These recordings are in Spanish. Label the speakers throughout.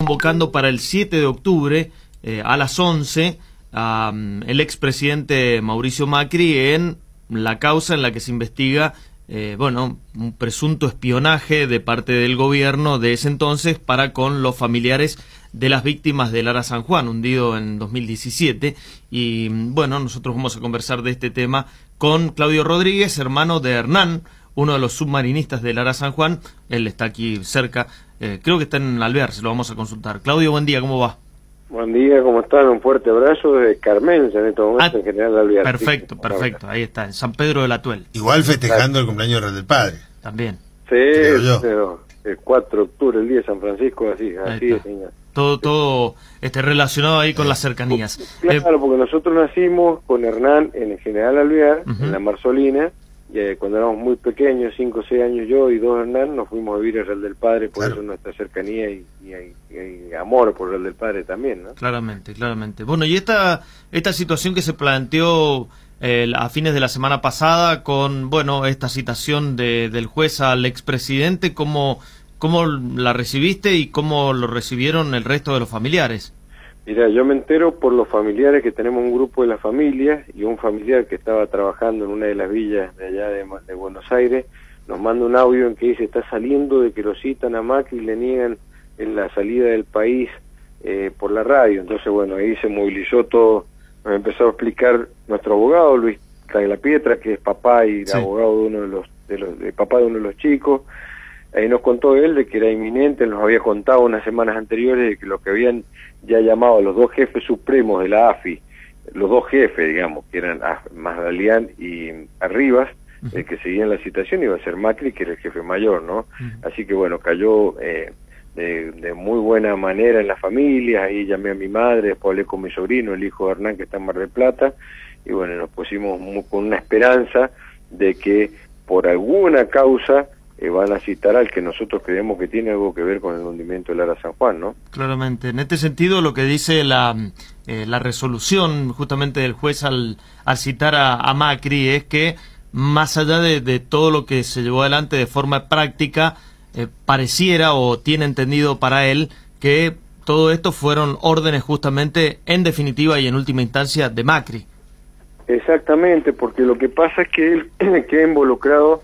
Speaker 1: convocando para el 7 de octubre a las 11 el expresidente Mauricio Macri en la causa en la que se investiga un presunto espionaje de parte del gobierno de ese entonces para con los familiares de las víctimas del Ara San Juan, hundido en 2017. Y bueno, nosotros vamos a conversar de este tema con Claudio Rodríguez, hermano de Hernán, uno de los submarinistas del Ara San Juan. Él está aquí cerca, creo que está en Alvear, se lo vamos a consultar. Claudio, buen día, ¿cómo va?
Speaker 2: Buen día, ¿cómo están? Un fuerte abrazo desde Carmenza en este momento, en General Alvear.
Speaker 1: Perfecto, sí, perfecto, ahí está, en San Pedro del Atuel.
Speaker 3: Igual festejando el cumpleaños del Padre.
Speaker 1: También.
Speaker 2: Sí, pero el 4 de octubre, el día de San Francisco, así es, señor.
Speaker 1: Todo relacionado ahí con las cercanías.
Speaker 2: Claro, porque nosotros nacimos con Hernán en el General Alvear, en la Marzolina, y cuando éramos muy pequeños, 5 o 6 años yo y 2 Hernán, nos fuimos a vivir a Real del Padre, por eso nuestra cercanía y amor por Real del Padre también, ¿no? Claramente.
Speaker 1: Bueno, y esta situación que se planteó a fines de la semana pasada con, esta citación del juez al expresidente, ¿cómo la recibiste y cómo lo recibieron el resto de los familiares?
Speaker 2: Mira, yo me entero por los familiares que tenemos un grupo de la familia y un familiar que estaba trabajando en una de las villas de allá de Buenos Aires nos manda un audio en que dice está saliendo de que lo citan a Macri y le niegan en la salida del país por la radio. Entonces, bueno, ahí se movilizó todo, nos empezó a explicar nuestro abogado, Luis Tagliapietra, que es papá y abogado de uno papá de uno de los chicos. Ahí nos contó él de que era inminente, nos había contado unas semanas anteriores de que lo que habían ya llamado a los dos jefes supremos de la AFI, los dos jefes, digamos, que eran Magdalián y Arribas, el que seguían la citación iba a ser Macri, que era el jefe mayor, ¿no? Así que bueno, cayó de muy buena manera en la familia. Ahí llamé a mi madre, después hablé con mi sobrino, el hijo de Hernán, que está en Mar del Plata, y bueno, nos pusimos con una esperanza de que por alguna causa van a citar al que nosotros creemos que tiene algo que ver con el hundimiento del Ara San Juan, ¿no?
Speaker 1: Claramente. En este sentido, lo que dice la resolución justamente del juez al citar a Macri es que, más allá de todo lo que se llevó adelante de forma práctica, pareciera o tiene entendido para él que todo esto fueron órdenes justamente, en definitiva y en última instancia, de Macri.
Speaker 2: Exactamente, porque lo que pasa es que él queda involucrado.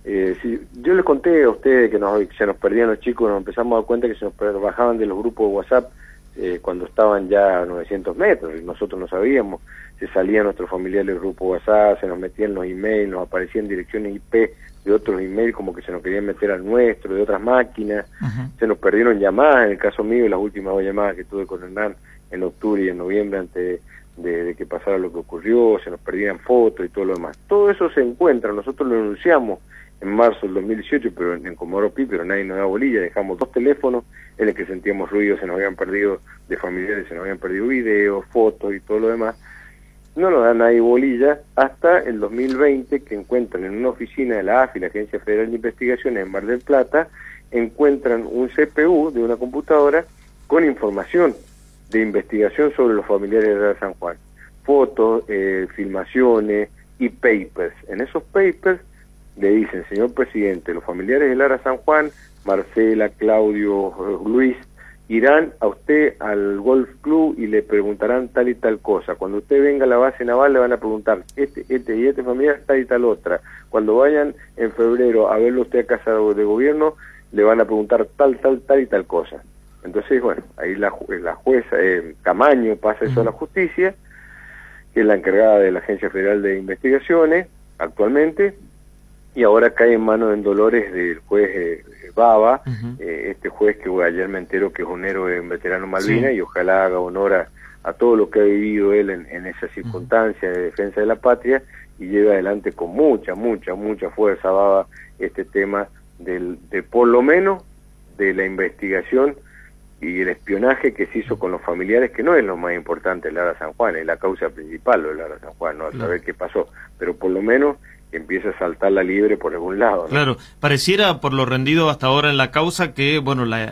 Speaker 2: Yo les conté a ustedes que se nos perdían los chicos, nos empezamos a dar cuenta que se nos bajaban de los grupos de WhatsApp cuando estaban ya a 900 metros, y nosotros no sabíamos. Se salían nuestros familiares del grupo WhatsApp, se nos metían los emails, nos aparecían direcciones IP de otros emails como que se nos querían meter al nuestro, de otras máquinas. Se nos perdieron llamadas, en el caso mío, las últimas 2 llamadas que tuve con Hernán en octubre y en noviembre antes de que pasara lo que ocurrió, se nos perdían fotos y todo lo demás. Todo eso se encuentra, nosotros lo denunciamos en marzo del 2018, pero en Comodoro Pi, pero nadie nos da bolilla. Dejamos 2 teléfonos en el que sentíamos ruido, se nos habían perdido de familiares, se nos habían perdido videos, fotos y todo lo demás. No nos da nadie bolilla hasta el 2020, que encuentran en una oficina de la AFI, la Agencia Federal de Investigaciones en Mar del Plata, encuentran un CPU de una computadora con información de investigación sobre los familiares de San Juan. Fotos, filmaciones y papers. En esos papers le dicen, señor presidente, los familiares del Ara San Juan, Marcela, Claudio, Luis, irán a usted al Golf Club y le preguntarán tal y tal cosa. Cuando usted venga a la base naval le van a preguntar este familiar, tal y tal otra. Cuando vayan en febrero a verlo usted a casa de gobierno, le van a preguntar tal y tal cosa. Entonces, bueno, ahí la jueza Camaño pasa eso a la justicia, que es la encargada de la Agencia Federal de Investigaciones actualmente, y ahora cae en manos en Dolores del juez Baba, este juez que ayer me entero que es un héroe, un veterano Malvinas, y ojalá haga honor a todo lo que ha vivido él en esa circunstancia de defensa de la patria, y lleve adelante con mucha fuerza Baba este tema de por lo menos de la investigación y el espionaje que se hizo con los familiares, que no es lo más importante del Ara San Juan, es la causa principal del Ara San Juan, no saber qué pasó, pero por lo menos empieza a saltar la liebre por algún lado, ¿no? Claro,
Speaker 1: pareciera por lo rendido hasta ahora en la causa que,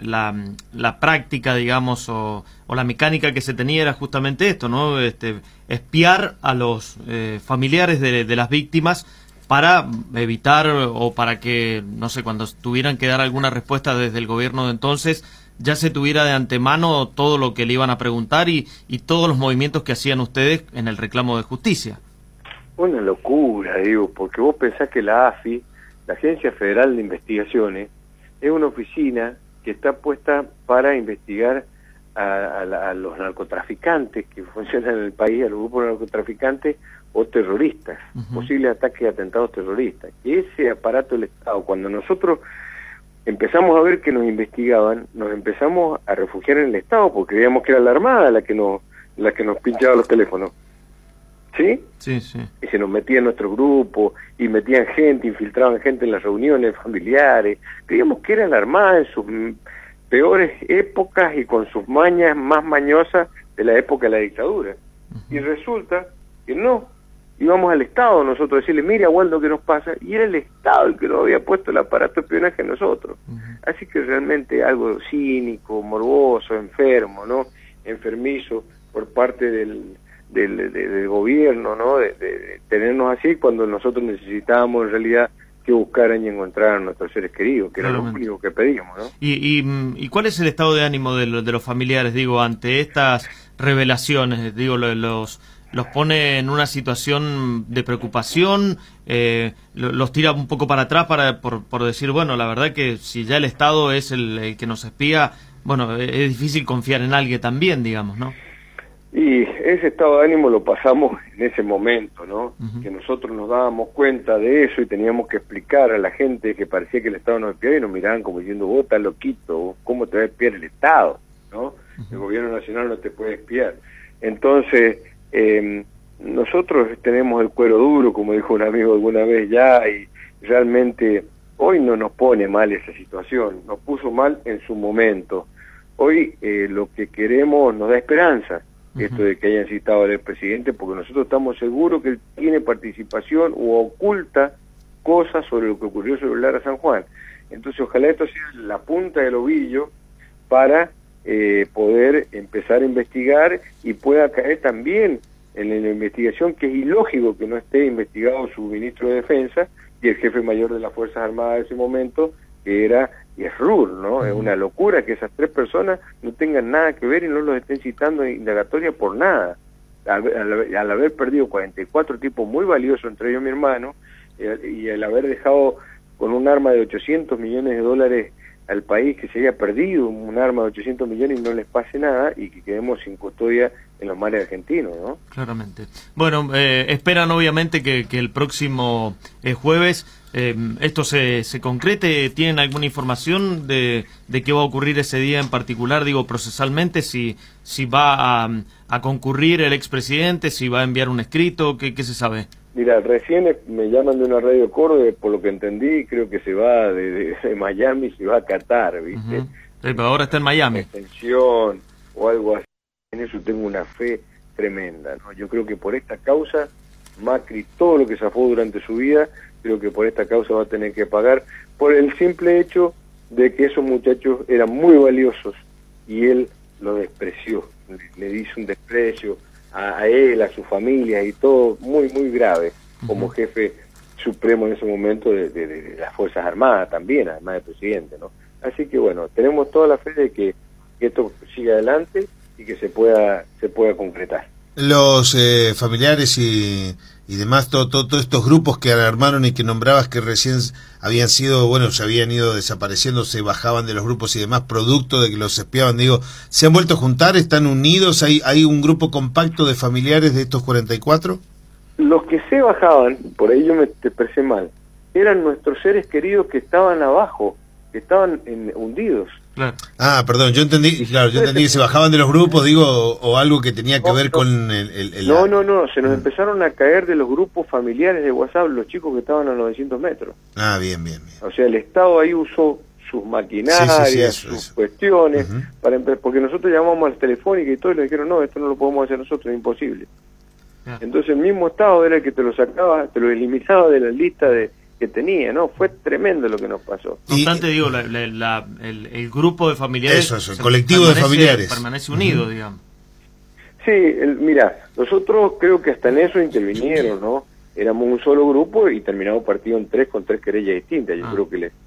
Speaker 1: la práctica, digamos, o la mecánica que se tenía era justamente esto, ¿no? Espiar a los familiares de las víctimas para evitar o para que, no sé, cuando tuvieran que dar alguna respuesta desde el gobierno de entonces, ya se tuviera de antemano todo lo que le iban a preguntar y todos los movimientos que hacían ustedes en el reclamo de justicia.
Speaker 2: Una locura, digo, porque vos pensás que la AFI, la Agencia Federal de Investigaciones, es una oficina que está puesta para investigar a los narcotraficantes que funcionan en el país, a los grupos narcotraficantes o terroristas, posibles ataques y atentados terroristas. Y ese aparato del Estado, cuando nosotros empezamos a ver que nos investigaban, nos empezamos a refugiar en el Estado porque creíamos que era la Armada la que nos pinchaba los teléfonos. ¿Sí?
Speaker 1: Sí, sí.
Speaker 2: Y se nos metía en nuestro grupo, y metían gente, infiltraban gente en las reuniones familiares. Creíamos que era la Armada en sus peores épocas y con sus mañas más mañosas de la época de la dictadura. Y resulta que no. Íbamos al Estado nosotros a decirle, mira, Waldo, ¿qué nos pasa? Y era el Estado el que nos había puesto el aparato de espionaje a nosotros. Así que realmente algo cínico, morboso, enfermo, ¿no? Enfermizo por parte del gobierno, ¿no? De tenernos así cuando nosotros necesitábamos en realidad que buscaran y encontraran a nuestros seres queridos, que era lo único que pedíamos, ¿no?
Speaker 1: ¿Y cuál es el estado de ánimo de los familiares, digo, ante estas revelaciones? Digo, los pone en una situación de preocupación, los tira un poco para atrás por decir, bueno, la verdad que si ya el Estado es el que nos espía, bueno, es difícil confiar en alguien también, digamos, ¿no?
Speaker 2: Y ese estado de ánimo lo pasamos en ese momento, ¿no? Que nosotros nos dábamos cuenta de eso y teníamos que explicar a la gente que parecía que el Estado nos espiaba y nos miraban como diciendo, vos estás loquito, ¿cómo te va a espiar el Estado? ¿No? El gobierno nacional no te puede espiar. Entonces, nosotros tenemos el cuero duro, como dijo un amigo alguna vez ya, y realmente hoy no nos pone mal esa situación, nos puso mal en su momento. Hoy lo que queremos nos da esperanza, esto de que hayan citado al expresidente, porque nosotros estamos seguros que él tiene participación o oculta cosas sobre lo que ocurrió sobre Lara San Juan. Entonces ojalá esto sea la punta del ovillo para poder empezar a investigar y pueda caer también en la investigación, que es ilógico que no esté investigado su ministro de Defensa y el jefe mayor de las Fuerzas Armadas de ese momento, que era Yesrur, ¿no? Es una locura que esas tres personas no tengan nada que ver y no los estén citando en indagatoria por nada. Al haber perdido 44 tipos muy valiosos, entre ellos mi hermano, y al haber dejado con un arma de 800 millones de dólares al país, que se haya perdido un arma de 800 millones y no les pase nada y que quedemos sin custodia en los mares argentinos, ¿no?
Speaker 1: Claramente. Bueno, esperan obviamente que el próximo jueves esto se concrete. ¿Tienen alguna información de qué va a ocurrir ese día en particular? Digo, procesalmente, si va a concurrir el expresidente, si va a enviar un escrito, ¿qué se sabe?
Speaker 2: Mira, recién me llaman de una radio Córdoba, por lo que entendí, creo que se va de Miami, se va a Qatar, ¿viste?
Speaker 1: Pero ahora está en Miami.
Speaker 2: Extensión o algo así. En eso tengo una fe tremenda, ¿no? Yo creo que por esta causa, Macri, todo lo que zafó durante su vida, creo que por esta causa va a tener que pagar, por el simple hecho de que esos muchachos eran muy valiosos y él lo despreció, le hizo un desprecio a él, a su familia y todo muy, muy grave, como jefe supremo en ese momento de las Fuerzas Armadas también, además de presidente, ¿no? Así que bueno, tenemos toda la fe de que esto siga adelante y que se pueda concretar.
Speaker 3: Los familiares y demás, todos estos grupos que alarmaron y que nombrabas que recién habían sido, bueno, se habían ido desapareciendo, se bajaban de los grupos y demás, producto de que los espiaban, digo, ¿se han vuelto a juntar? ¿Están unidos? ¿Hay un grupo compacto de familiares de estos 44?
Speaker 2: Los que se bajaban, por ahí yo me expresé mal, eran nuestros seres queridos que estaban abajo, que estaban hundidos.
Speaker 1: Claro.
Speaker 3: Ah, perdón, yo entendí que se bajaban de los grupos, digo, o algo que tenía que ver con el...
Speaker 2: No, se nos empezaron a caer de los grupos familiares de WhatsApp los chicos que estaban a 900 metros.
Speaker 3: Ah, bien.
Speaker 2: O sea, el Estado ahí usó sus maquinarias, sus cuestiones, porque nosotros llamamos a las telefónicas y todos le dijeron, no, esto no lo podemos hacer nosotros, es imposible. Entonces el mismo Estado era el que te lo sacaba, te lo eliminaba de la lista que tenía, ¿no? Fue tremendo lo que nos pasó.
Speaker 1: No obstante, digo, el grupo de familiares...
Speaker 3: Eso, el colectivo de familiares.
Speaker 1: Permanece unido, digamos.
Speaker 2: Sí, mira, nosotros creo que hasta en eso intervinieron, ¿no? Éramos un solo grupo y terminamos partido en tres con tres querellas distintas. Yo creo que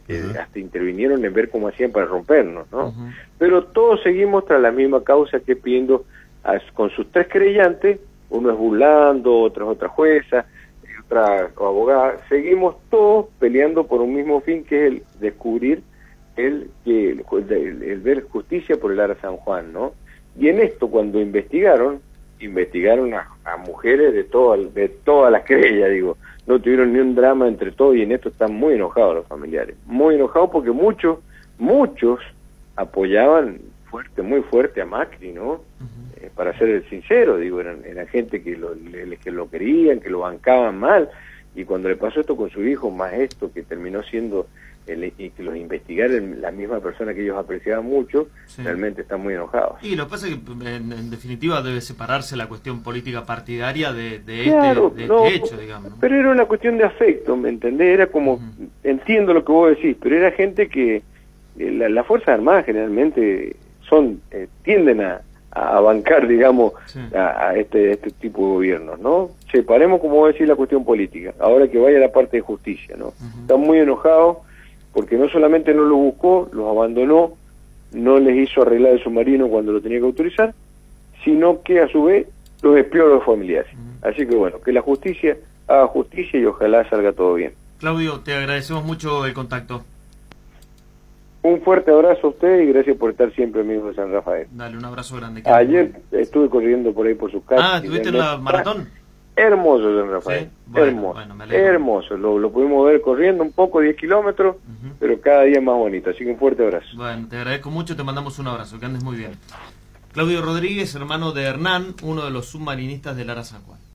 Speaker 2: hasta intervinieron en ver cómo hacían para rompernos, ¿no? Pero todos seguimos tras la misma causa, que pidiendo con sus 3 querellantes, uno es Burlando, otra es otra jueza, otra abogada, seguimos todos peleando por un mismo fin, que es el descubrir el ver justicia por el Ara San Juan, ¿no? Y en esto, cuando investigaron a mujeres de todas las querellas, digo, no tuvieron ni un drama entre todos, y en esto están muy enojados los familiares, muy enojados porque muchos apoyaban muy fuerte a Macri, ¿no? Para ser sincero, digo, eran gente que lo querían, que lo bancaban mal, y cuando le pasó esto con su hijo, más esto que terminó siendo y que los investigaran la misma persona que ellos apreciaban mucho, realmente están muy enojados.
Speaker 1: Y lo que pasa es que en definitiva debe separarse la cuestión política partidaria de
Speaker 2: este
Speaker 1: hecho, digamos, ¿no?
Speaker 2: Pero era una cuestión de afecto, ¿me entendés? Era como, entiendo lo que vos decís, pero era gente que las Fuerzas Armadas generalmente tienden a bancar, digamos, a este tipo de gobiernos, ¿no? Separemos, como vos decís, la cuestión política, ahora que vaya la parte de justicia, ¿no? Están muy enojados porque no solamente no los buscó, los abandonó, no les hizo arreglar el submarino cuando lo tenía que autorizar, sino que a su vez los espió a los familiares. Así que bueno, que la justicia haga justicia y ojalá salga todo bien.
Speaker 1: Claudio, te agradecemos mucho el contacto.
Speaker 2: Un fuerte abrazo a usted y gracias por estar siempre, amigo de San Rafael.
Speaker 1: Dale, un abrazo grande.
Speaker 2: Ayer estuve corriendo por ahí por sus casas.
Speaker 1: Ah, ¿estuviste en la maratón?
Speaker 2: Hermoso San Rafael, ¿sí? Bueno, hermoso, lo pudimos ver corriendo un poco, 10 kilómetros, pero cada día más bonito, así que un fuerte abrazo.
Speaker 1: Bueno, te agradezco mucho, te mandamos un abrazo, que andes muy bien. Claudio Rodríguez, hermano de Hernán, uno de los submarinistas del Ara San Juan.